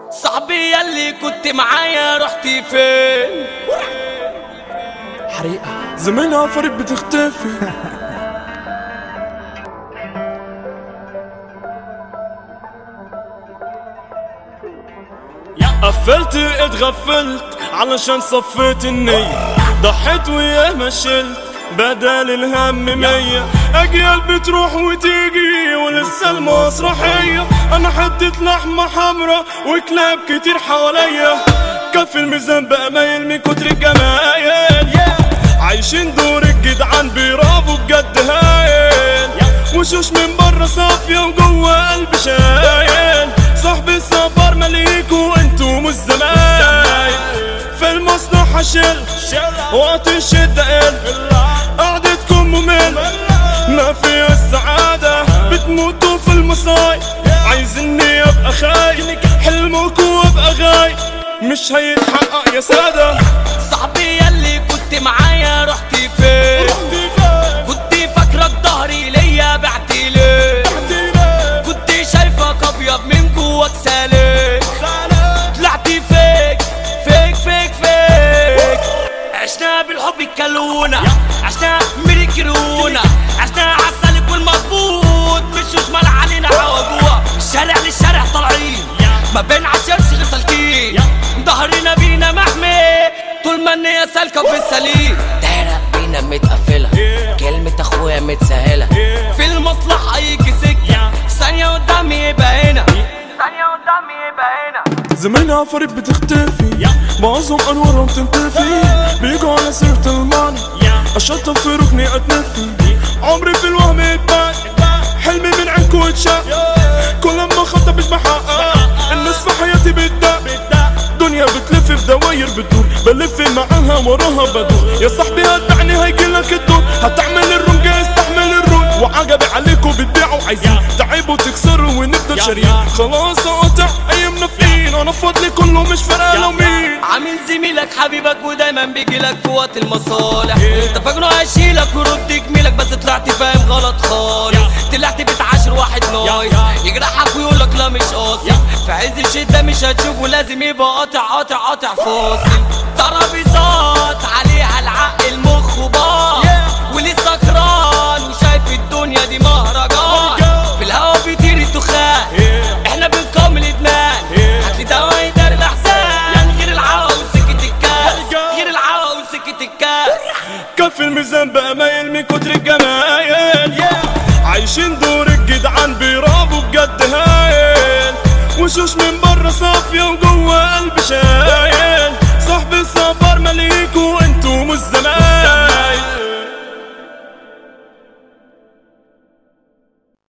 صاحبي ياللي كنت معايا رحتي فين؟ حريقة زمانها فريق بتختفي. قفلت اتغفلت علشان صفيت النية، ضحيت وياه ما شلت بدل الهم 100. اجيال بتروح وتيجي ولسه المسرحية، انا حدة لحمة حمرا وكلاب كتير حواليا، كف الميزان بقى مايل من كتر الجمايل. عايشين دور الجدعان برافو بجد هايل، وشوش من بره صافية وجوه قلب شايل. صاحبي السفر مليكو انتو مش زمايل، في المصنع هشيل وقت الشدة قل، قعدتكم ممل ما فيها السعادة، بتموتوا في المصايب عايزيني ابقى خاين، حلمكوا ابقى غايب مش هيتحقق يا سادة. صاحبي ياللي كنت معايا رحتي فين؟ كنت فاكرك ظهري ليا بعتي ليه؟ كنت شايفك ابيض من جواك سالك، طلعتي فيك فيك فيك فيك. عشنا بالحب الكلونة، عشنا مركرونا، عشنا عالسالك والمظبوط، مش مال علينا عوجوة، الشارع للشارع طالعين ما بين عشرش غير سالكين، ظهرنا بينا محمي طول ما النية سالكة في السليم. دايرة بينا متقفلة، كلمة اخويا متسهلة، في المصلحة يجي سكة، ثانية قدامي يبقى هنا، ثانية قدامي يبقى هنا. زمانها فريق بتختفي، معظم انوارهم تنطفي، بيجوا على سيرة المعنى اشطب في ركني اتنفي. عمري في الوهم اتباع، حلمي من عينكو اتشاق، كل ما خطة مش بحقق، الناس في حياتي بتدق، دنيا بتلف في دواير بتدور، بلف معاها وراها بدور. يا صاحبي هتبعني هيجيلك الدور، هتعمل الرنجة استحمل الرول، وعجبي عليكوا بتبيعوا عايزين تعبوا تكسروا ونفضل شاريين. خلاص اقطع ايامنا في ايد، انا فاضلي كله مش فارقة لو مين. عامل زميلك حبيبك ودايما بيجيلك في وقت المصالح، انت فاكره هيشيلك ورد جميلك، بس طلعت فاهم غلط خالص، طلعت بتعاشر واحد نايس يجرحك ويقولك لا مش قاصد، في عز الشدة مش هتشوفه لازم يبقى قاطع قاطع قاطع فاصل. ترابيزات عليها العقل المخ وباص، ولسه سكران وشايف الدنيا دي مهرجان، في الهوا بيطير الدخان احنا بنقاوم الادمان، هاتلي دوا يدار الاحزان، غير العوا وسكة الكاس، غير العوا وسكة الكاس. كف الميزان بقى مايل من كتر الجمايل، عايشين دور الجدعان برافو بجد هايل، وشوش من بره صافية وجوه قلب شايل.